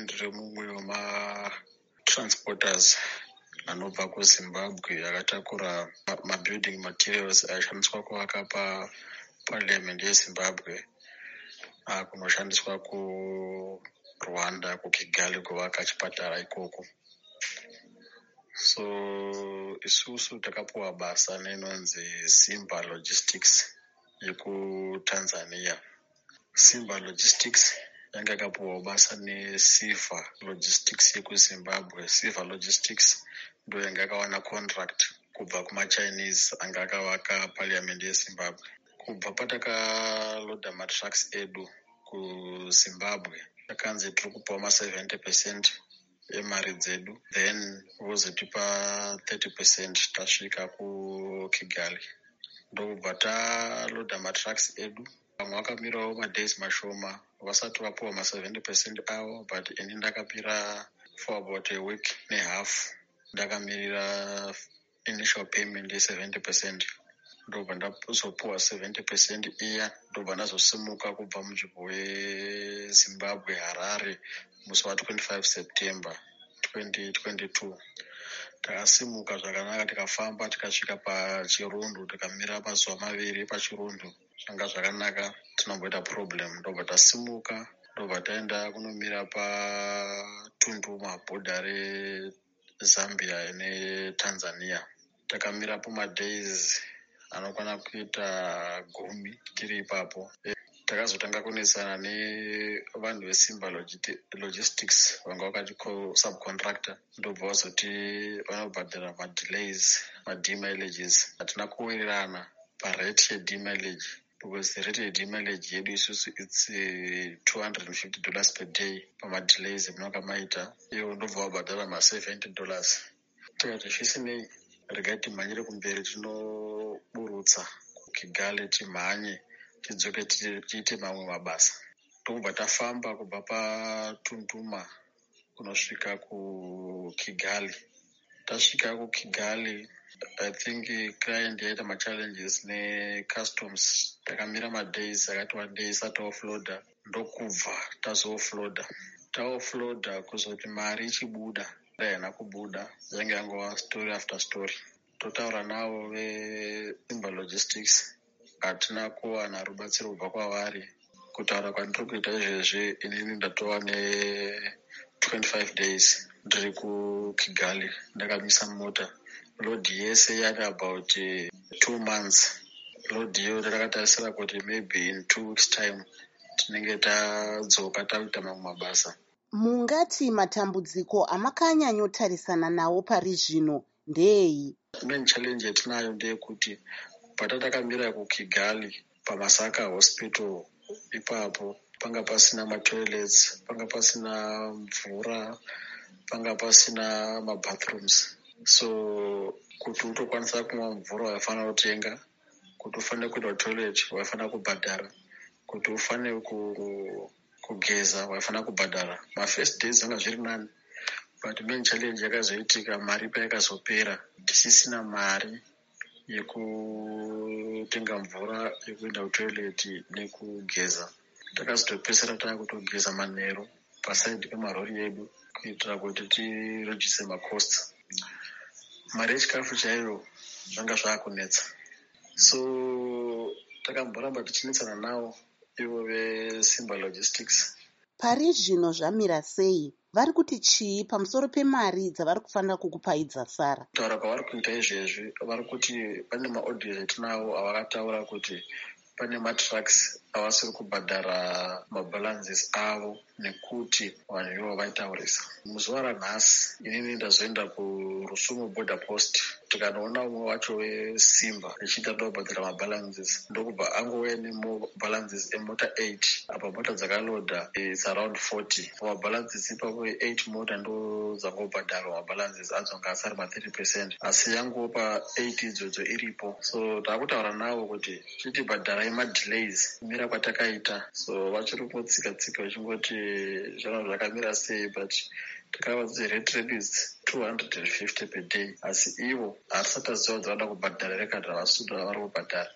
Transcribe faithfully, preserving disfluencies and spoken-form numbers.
ndiri mumwe wematransporters anobva kuZimbabwe akatakura mabuilding materials aishandiswa kuvaka paparliament yeZimbabwe kunoshandiswa kuRwanda kuKigali kuvaka chipatara ikoko. So isusu takapuwa basa nenonzi Simba Logistics yekuTanzania. Simba Logistics yanga yakapuwa basa neSilver Logistics yekuZimbabwe. Silver Logistics ndo yanga yakawana contract kubva kumaChinese anga akavaka parliament yeZimbabwe. Kubva patakaloda matrucks edu kuZimbabwe takanzi tiri kupawa ma seventy percent emari dzedu, then vozotipa thirty percent tasvika kuKigali. Ndobva taloda matrucks edu, vamwe vakamirawo madays mashoma vasati vapuwa ma seventy percent avo, but ini ndakapira for about a week nehalf ndakamirira initial payment ye seventy percent. Ndobva ndazopuwa seventy percent iya, ndobva ndazosimuka kubva munzvimbo weZimbabwe Harare musi wa twenty-five September twenty twenty-two. Takasimuka zvakanaka tikafamba tikasvika paChirundu, tikamira mazuva maviri paChirundu. Zvanga zvakanaka, tinomboita problem. Ndobva tasimuka, ndobva taenda kunomira paTunduma bhodha reZambia neTanzania. Takamira pamadays anokwana kuita gumi tiri ipapo. Takazotanga kunesana nevanhu veSimba Logistics vanga vakati subcontractor, ndobva vazoti vanobhadhara madelays, mademileages. Hatina kuwirirana parate yedemileage because the rate yedemileage yedu isusu it's uh, two hundred fifty dollars per day pamadelays emunonga maita. Ivo ndobva vabhadhara ma seventy dollars. Tikati zvisinei, regai timhanyire kumberi tinoburutsa kuKigali, timhanye tidzoke tiite mamwe mabasa. Tobva tafamba kubva paTunduma kunosvika kuKigali. Tasvika kuKigali, I think client yaita machallenges necustoms. Takamira madays akati one day isati offloader, ndokubva tazo-offloader. Ta-offloader kuzoti mari ichibuda, haina kubuda, yange yangova story after story. Totaura navo veSimba Logistics, hatina kuwana rubatsiro kubva kwavari. Kutaura kwandiri kuita izvezvi, inini ndatova ne twenty-five days ndiri kuKigali ndakamisa mota. Load yese yari about uh, two months. Load iyo takatarisira kuti maybe in two weeks time tinenge tadzoka takuita mamwe mabasa. Mungati matambudziko amakanyanyotarisana nawo pari zvino ndeyi? Main challenge yatinayo ndeyekuti patatakamira kuKigali paMasaka Hospital ipapo panga pasina matoilets, panga pasina mvura, panga pasina mabathrooms. So kuti utokwanisa kumwa mvura waifanira kutenga, kuti ufanire kuenda kutoilet waifanira kubhadhara, kuti ufanire kugeza waifanira kubhadhara. Ma first days zvanga zviri nani, but main challenge yakazoitika mari payakazopera, tisisina mari yekutenga mvura yekuenda kutoilet nekugeza. Takazotopedzisira taakutogeza manheru pasaidi pemarori edu kuitira kuti tirojise macosts. Mari yechikafu chaiyo zvanga zvaakunetsa. So takamboramba tichinetsana navo ivo veSimba Logistics. Pari zvino zvamira sei? Vari kuti chii pamusoro pemari dzavari kufanira kukupai dzasara? Kutaura kwavari kuita izvezvi, vari kuti pane maaudio etinawo avakataura kuti pane matrucks avasiri kubhadhara mabalances avo nekuti vanhu ivo vaitaurisa. Muzuva ranhasi inini ndazoenda kuRusumo border post, tikanoona umwe wacho weSimba achiita ndobhadhara mabalances, ndokubva angouya nemabalances emota eight. Apa mota dzakaloda it's around forty. Mabalances ipapo eight mota ndo dzangobhadharwa mabalances adzo anga asari ma thirty percent, asi yangopa eight idzodzo iripo. So takutaura navo kuti chitibhadharai madelays kumira kwatakaita. So vachiri kutsika tsika vachingoti zvana zvakamira sei, but takavati rate rate is two hundred fifty per day, asi ivo harisati aziva kuti vanoda kubhadhara rekadhi ravasudura vari kubhadhara.